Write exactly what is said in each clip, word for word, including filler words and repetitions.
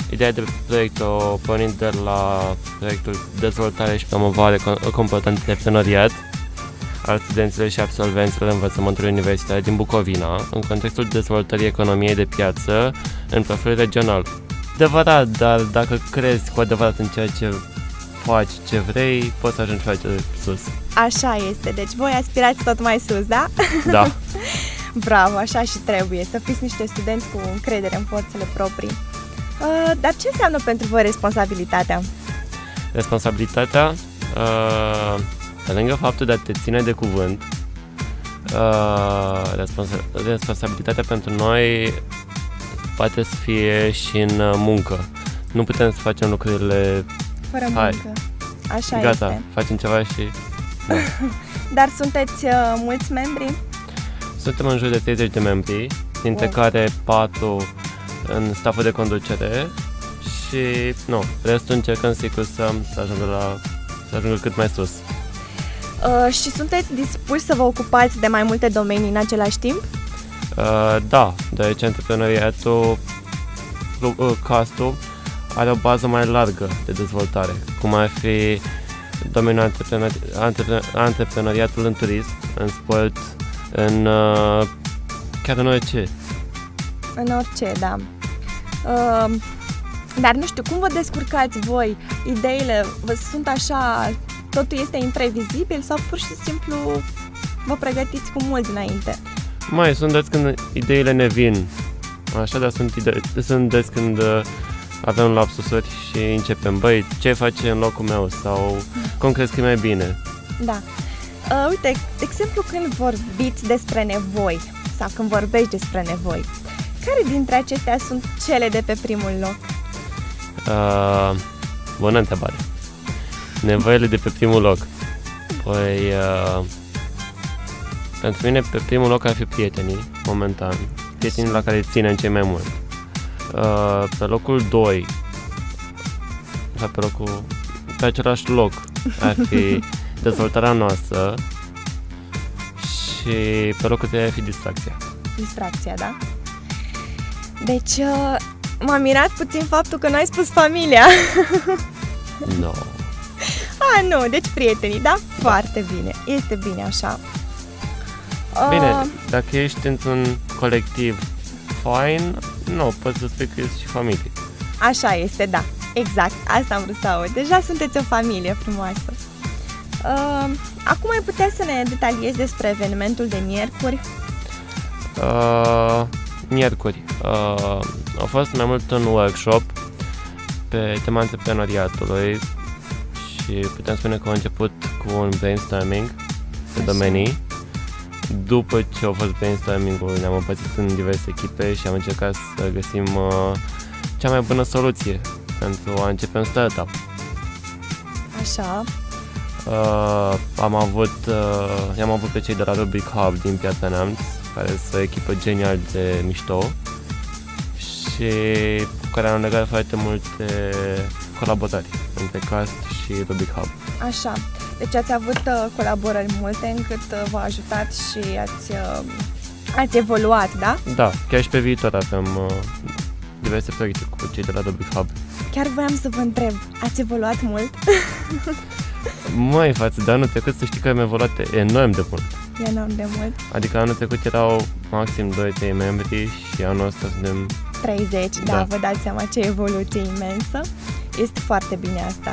Ideea de proiect o pornind de la proiectul Dezvoltare și promovare comportament antreprenoriat al studenților și absolvenților învățământului universitar din Bucovina, în contextul dezvoltării economiei de piață în profil regional. Adevărat, dar dacă crezi cu adevărat în ceea ce faci, ce vrei, poți să ajungi foarte sus. Așa este, deci voi aspirați tot mai sus, da? Da. Bravo, așa și trebuie, să fiți niște studenți cu încredere în forțele proprii. Uh, dar ce înseamnă pentru voi responsabilitatea? Responsabilitatea, uh, pe lângă faptul de a te ține de cuvânt, uh, responsa- responsabilitatea pentru noi poate să fie și în muncă. Nu putem să facem lucrurile fără muncă. Hai. Așa Gata, este. facem ceva și... Da. Dar sunteți uh, mulți membri? Suntem în jur de treizeci de membri, dintre wow. care patru în staful de conducere și nu, restul încercăm sigur să, să, ajungă, la, să ajungă cât mai sus. Uh, și sunteți dispuși să vă ocupați de mai multe domenii în același timp? Uh, da, deoarece antreprenoriatul, uh, castul, are o bază mai largă de dezvoltare, cum ar fi domeniul antreprenori, antreprenori, antreprenoriatul în turism, în sport, în uh, chiar în orice. În orice, da. Uh, dar nu știu, cum vă descurcați voi? Ideile vă sunt așa, totul este imprevizibil sau pur și simplu vă pregătiți cu mult dinainte? Mai sunt des când ideile ne vin, așa, dar sunt, ide- sunt des când uh, avem lapsusuri și începem, băi, ce faci în locul meu sau cum crezi că e mai bine? Da. Uh, uite, de exemplu, când vorbiți despre nevoi sau când vorbești despre nevoi, care dintre acestea sunt cele de pe primul loc? Uh, bună întrebare. Nevoile de pe primul loc. Păi, uh, pentru mine pe primul loc ar fi prietenii, momentan. Prietenii la care ținem cei mai mult. Uh, pe locul doi, pe locul, pe același loc, ar fi dezvoltarea noastră și pe locul trei ar fi distracția. Distracția, da? Deci, uh, m-a mirat puțin faptul că n-ai spus familia. Nu. No. A, nu, deci prietenii, da? Foarte bine, este bine așa. Bine, uh, dacă ești într-un colectiv fain, nu, poți să spui că ești și familie. Așa este, da, exact, asta am vrut să aud. Deja sunteți o familie frumoasă. Uh, acum ai putea să ne detaliezi despre evenimentul de miercuri? Uh, miercuri. Uh, a fost mai mult un workshop pe tema antreprenoriatului și putem spune că a început cu un brainstorming pe domenii. După ce a fost brainstorming-ul, ne-am împărțit în diverse echipe și am încercat să găsim uh, cea mai bună soluție pentru a începe un startup. Așa. Uh, am avut, uh, i-am avut pe cei de la Rubic Hub din Piața Neamț, care sunt o echipă genial de mișto și cu care am legat foarte multe colaborări între Cast și Rubic Hub. Așa. Deci ați avut uh, colaborări multe încât uh, v-a ajutat și ați, uh, ați evoluat, da? Da, chiar și pe viitor avem uh, diverse proiecte cu cei de la Rubic Hub. Chiar voiam să vă întreb, ați evoluat mult? Măi, față de anul trecut, să știi că am evoluat enorm de mult. Enorm de mult? Adică anul trecut erau maxim doi trei membri și anul ăsta suntem treizeci, da, da, vă dați seama ce evoluție imensă. Este foarte bine asta.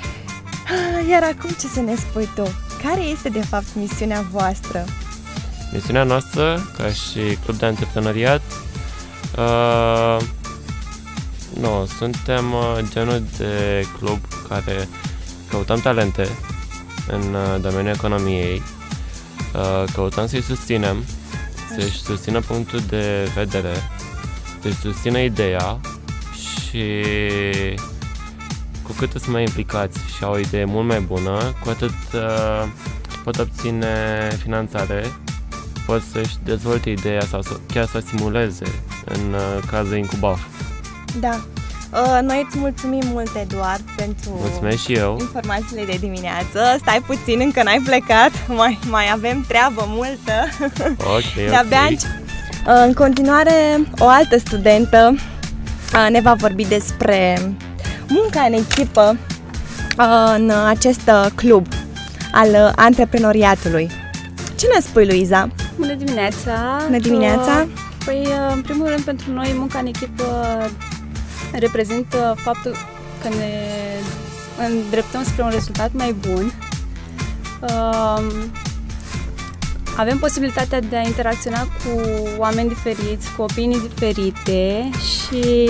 Iar acum ce să ne spui tu? Care este de fapt misiunea voastră? Misiunea noastră, ca și club de antreprenoriat, uh, nu, suntem uh, genul de club care căutăm talente în uh, domeniul economiei, uh, căutăm să-i susținem, să-și susțină punctul de vedere, să-și susțină ideea și cu cât sunt mai implicați și au o idee mult mai bună, cu atât uh, pot obține finanțare, pot să-și dezvolte ideea sau să, chiar să o simuleze în uh, cazul incubaf. Da. Uh, noi îți mulțumim mult, Eduard, pentru Mulțumesc și eu. informațiile de dimineață. Stai puțin, încă n-ai plecat, mai, mai avem treabă multă. Ok, De-abia ok. uh, în continuare, o altă studentă ne va vorbi despre munca în echipă în acest club al antreprenoriatului. Ce ne spui, Luiza? Bună dimineața! Bună dimineața! Păi, în primul rând, pentru noi, munca în echipă reprezintă faptul că ne îndreptăm spre un rezultat mai bun. Avem posibilitatea de a interacționa cu oameni diferiți, cu opinii diferite și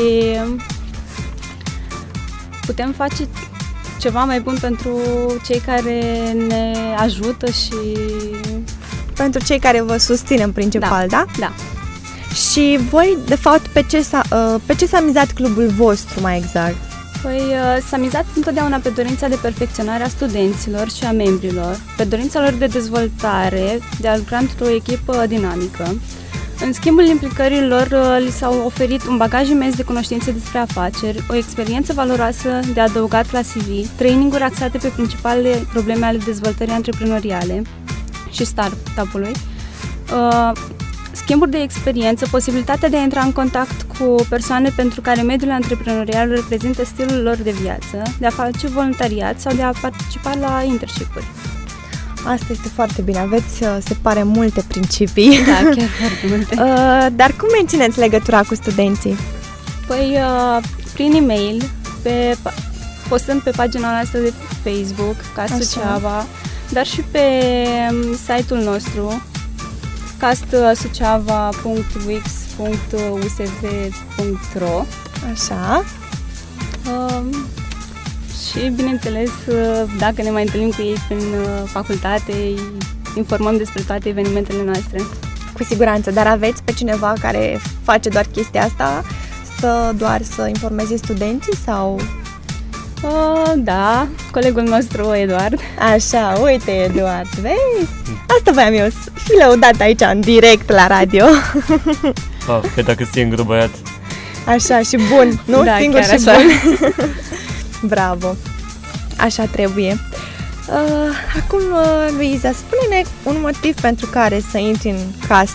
putem face ceva mai bun pentru cei care ne ajută și pentru cei care vă susțin în principal, da? Da. Da. Și voi, de fapt, pe ce s-a, pe ce s-a mizat clubul vostru mai exact? Păi s-a mizat întotdeauna pe dorința de perfecționare a studenților și a membrilor, pe dorința lor de dezvoltare, de a lucra într-o echipă dinamică. În schimbul implicărilor, li s-au oferit un bagaj imens de cunoștințe despre afaceri, o experiență valoroasă de adăugat la C V, traininguri axate pe principalele probleme ale dezvoltării antreprenoriale și startup-ului, schimburi de experiență, posibilitatea de a intra în contact cu persoane pentru care mediul antreprenorial reprezintă stilul lor de viață, de a face voluntariat sau de a participa la internship-uri. Asta este foarte bine, aveți, se pare, multe principii. Da, chiar foarte multe. Dar cum mențineți legătura cu studenții? Păi, prin e-mail, pe, postând pe pagina noastră de Facebook, ca Suceava, dar și pe site-ul nostru, cast suceava punct wix punct u s v punct r o. Așa. Uh, și, bineînțeles, dacă ne mai întâlnim cu ei prin facultate, informăm despre toate evenimentele noastre. Cu siguranță, dar aveți pe cineva care face doar chestia asta? Stă doar să informeze studenții sau... Uh, da, colegul nostru, Eduard. Așa, uite, Eduard, vezi? Asta voiam eu, să fi lăudat aici, în direct, la radio. Oh, că dacă singurul băiat. Așa, și bun, nu? Da, Singur și așa. bun. Bravo, așa trebuie. Uh, acum, uh, Luiza, spune-ne un motiv pentru care să intri în cast.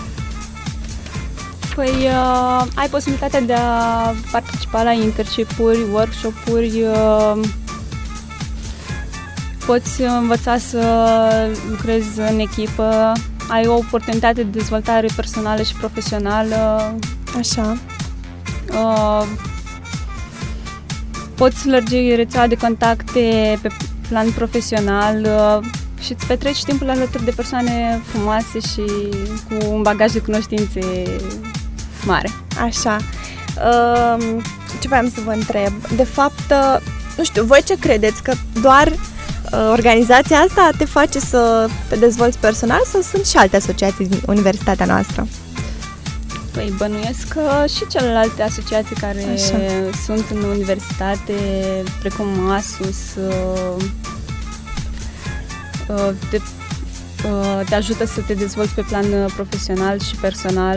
Păi, uh, ai posibilitatea de a participa la internship-uri, workshop-uri, uh, poți învăța să lucrezi în echipă, ai o oportunitate de dezvoltare personală și profesională. Așa. Uh, poți lărgi rețeaua de contacte pe plan profesional uh, și îți petreci timpul alături de persoane frumoase și cu un bagaj de cunoștințe mare. Așa. Uh, ce voiam să vă întreb? De fapt, uh, nu știu, voi ce credeți? Că doar uh, organizația asta te face să te dezvolți personal sau sunt și alte asociații din universitatea noastră? Păi bănuiesc că și celelalte asociații care Așa. sunt în universitate, precum ASUS, uh, uh, te, uh, te ajută să te dezvolți pe plan profesional și personal.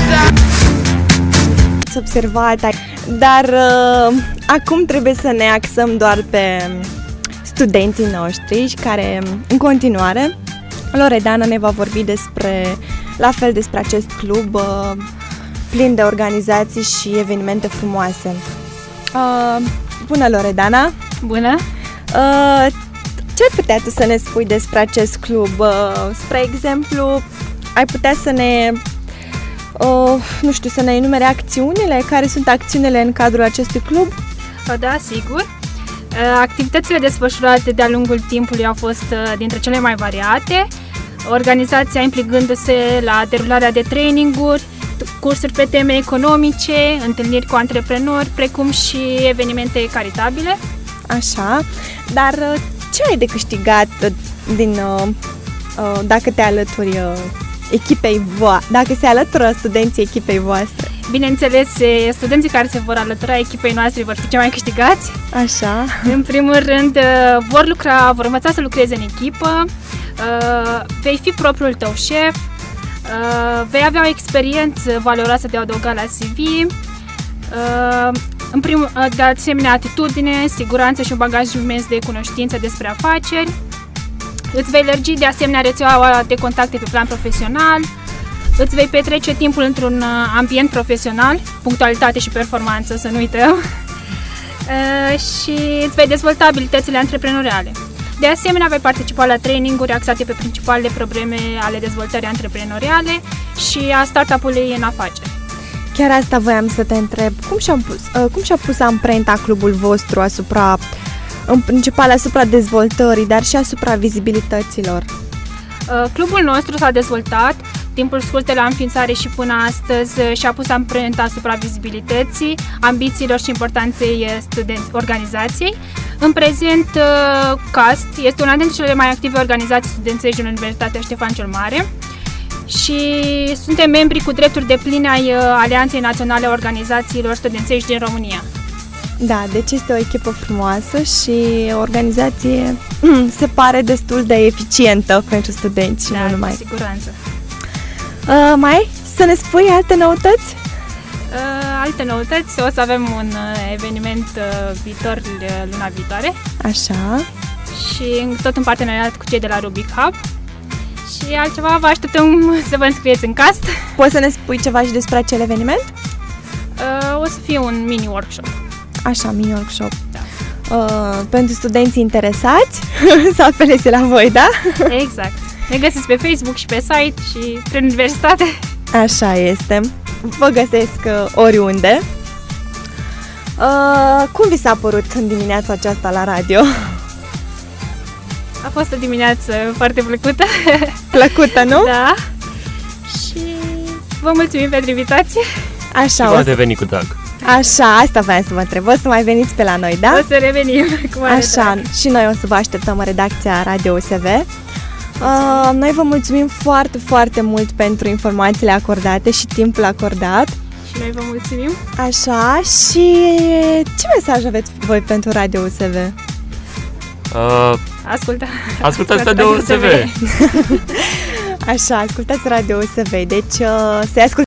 Ați observat, dar uh, acum trebuie să ne axăm doar pe studenții noștri și care, în continuare, Loredana ne va vorbi despre, la fel despre acest club uh, plin de organizații și evenimente frumoase. Uh, bună, Loredana! Bună! Uh, ce ai putea tu să ne spui despre acest club? Uh, spre exemplu, ai putea să ne, uh, nu știu, să ne enumere acțiunile? Care sunt acțiunile în cadrul acestui club? Da, sigur. Activitățile desfășurate de-a lungul timpului au fost dintre cele mai variate, organizația implicându-se la derularea de traininguri, cursuri pe teme economice, întâlniri cu antreprenori, precum și evenimente caritabile. Așa, dar ce ai de câștigat din, uh, uh, dacă te alături uh, echipei voastre, dacă se alătură studenții echipei voastre? Bineînțeles, studenții care se vor alătura echipei noastre vor fi cei mai câștigați. Așa. În primul rând, vor lucra, vor învăța să lucreze în echipă, vei fi propriul tău șef, vei avea o experiență valoroasă de adăugat la C V, în primul, de asemenea atitudine, siguranță și un bagaj imens de cunoștință despre afaceri. Îți vei lărgi de asemenea rețeaua de contacte pe plan profesional, îți vei petrece timpul într-un ambient profesional, punctualitate și performanță, să nu uităm, și îți vei dezvolta abilitățile antreprenoriale. De asemenea, vei participa la traininguri axate pe principalele probleme ale dezvoltării antreprenoriale și a startup-ului în afaceri. Chiar asta voiam să te întreb. Cum și-a pus, cum și-a pus amprenta clubul vostru asupra, în principal asupra dezvoltării, dar și asupra vizibilităților? Clubul nostru s-a dezvoltat timpul scurt de la înființare și până astăzi și-a pus amprenta asupra vizibilității, ambițiilor și importanței studenți, organizației. În prezent, C A S T este una dintre cele mai active organizații studențești din Universitatea Ștefan cel Mare și suntem membri cu drepturi depline ai Alianței Naționale a Organizațiilor Studențești din România. Da, deci este o echipă frumoasă și o organizație se pare destul de eficientă pentru studenți și da, nu numai. cu siguranță. Uh, mai? Să ne spui alte noutăți? Uh, alte noutăți, o să avem un uh, eveniment uh, viitor uh, luna viitoare. Așa. Și tot în parteneriat cu cei de la Rubik Hub. Și altceva, vă așteptăm să vă înscrieți în cast. Poți să ne spui ceva și despre acel eveniment? Uh, o să fie un mini-workshop. Așa, mini-workshop. Da. Uh, pentru studenții interesați, să apeleze la voi, da? Exact. Ne găsiți pe Facebook și pe site și prin universitate. Așa este. Vă găsesc uh, oriunde. Uh, cum vi s-a părut în dimineața aceasta la radio? A fost o dimineață foarte plăcută. Plăcută, nu? Da. Și vă mulțumim pentru invitație. Așa. Și va deveni cu drag. Așa, asta voiam să vă întreb. O să mai veniți pe la noi, da? O să revenim cu mare Așa, drag. și noi o să vă așteptăm în redacția Radio U S V. Uh, noi vă mulțumim foarte, foarte mult pentru informațiile acordate și timpul acordat. Și noi vă mulțumim. Așa, și ce mesaj aveți voi pentru Radio U S V? Uh, Ascultă. ascultați Radio U S V. Așa, ascultați Radio U S V. Deci, uh, să-i ascultați